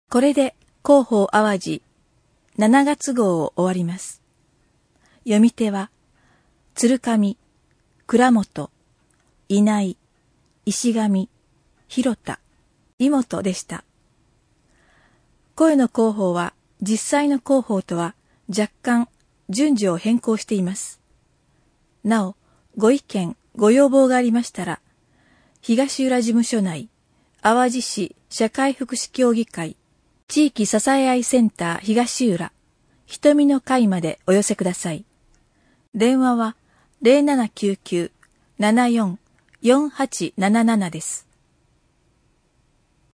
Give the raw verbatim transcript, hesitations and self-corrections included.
これで広報淡路しちがつ号を終わります。読み手は、鶴上、倉本、稲井、石上、広田、妹でした。声の広報は実際の広報とは若干順序を変更しています。なお、ご意見、ご要望がありましたら、東浦事務所内、淡路市社会福祉協議会、地域支え合いセンター東浦、瞳の会までお寄せください。電話は ゼロななきゅうきゅう ななよん よんはちななな です。